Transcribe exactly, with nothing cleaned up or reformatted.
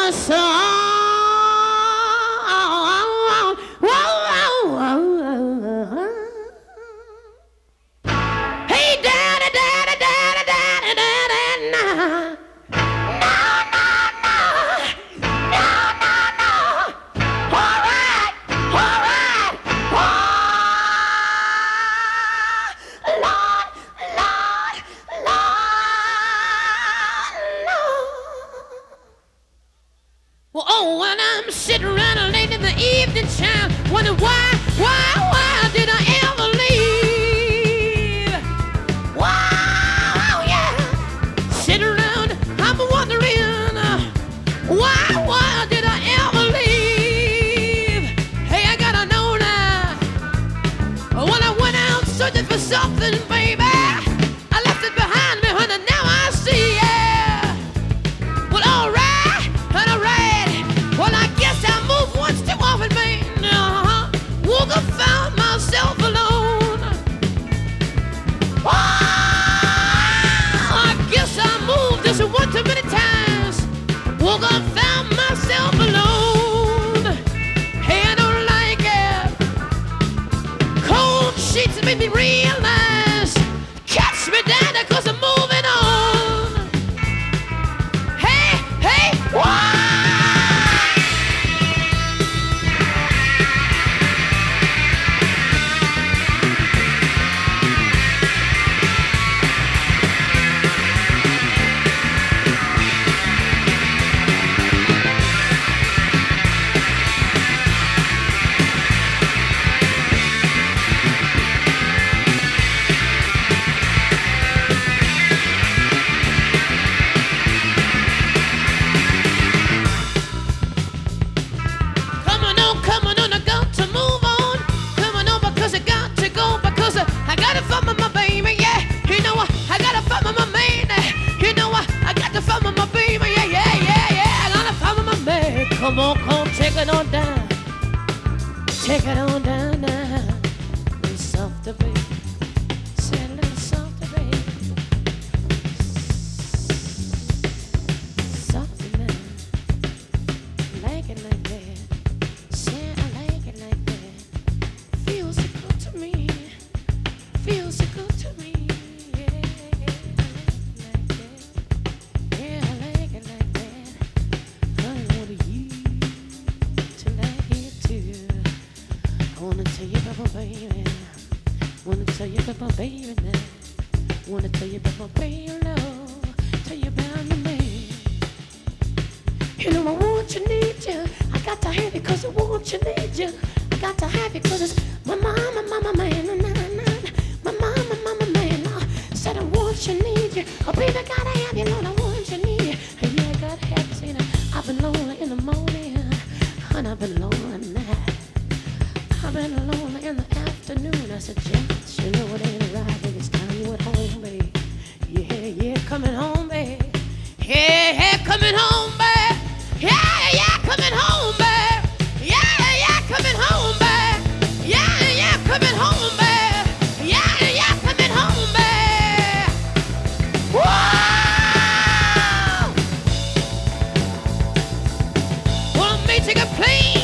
song. Whoa, whoa, whoa. Hey, daddy, daddy, daddy, daddy, daddy, nah. No, no, no. No, no, no. All right, all right. Oh, Lord, Lord, Lord, Lord. Well, oh, when I'm sitting around late in the evening time, wondering why, why, why did I ever leave? Wow, yeah. Sitting around, I'm wondering, uh, why, why did I ever leave? Hey, I gotta know now. When I went out searching for something, baby, I left it behind me, honey, now I see, yeah. Well, all right, and all right. Well, I guess I moved once too often, man. Uh-huh. Woke up, found myself alone. Oh, I guess I moved just one too many times. Woke up, found myself alone. Hey, I don't like it. Cold sheets make me realize. Catch me down cause I'm moving on. Hey, hey, why? Come on on, come on on, I got to move on. Come on on, because I got to go, because I, I gotta find my baby, yeah. You know what? I gotta find my man. You know what? I got to find my baby, yeah, yeah, yeah, yeah. I gotta find my man. Come on, come, take it on down. Take it on down now. A little softer, baby. Say a little softer, baby. Softer now. Like it like that. Say I like it like that. Feels so good to me. Feels so good to me. Yeah, yeah, I like it like that. Yeah, I like it like that. I want you to like it too. I wanna tell you about my baby. Wanna tell you about my baby now. Wanna tell you about my baby love. Tell you about my man. You know I want you, need you. I got to have you cause I want you, need you. I got to have you cause it's my mama, mama, man. Na, na, na. My mama, mama, man. Uh, said I want you, need you. Oh, baby, gotta have you, Lord, I want you, need you. Hey, yeah, I gotta have you. See, I've been lonely in the morning. And I've been lonely at night. I've been lonely in the afternoon. I said, James, you know it ain't right. Baby, it's time you went home, baby. Yeah, yeah, coming home, baby. Yeah, yeah, coming home, baby. Yeah, yeah, coming home, baby. Yeah, yeah, coming home, baby. Yeah, yeah, coming home, baby. Yeah, yeah, coming home, baby. Whoa! Want me to take a plane?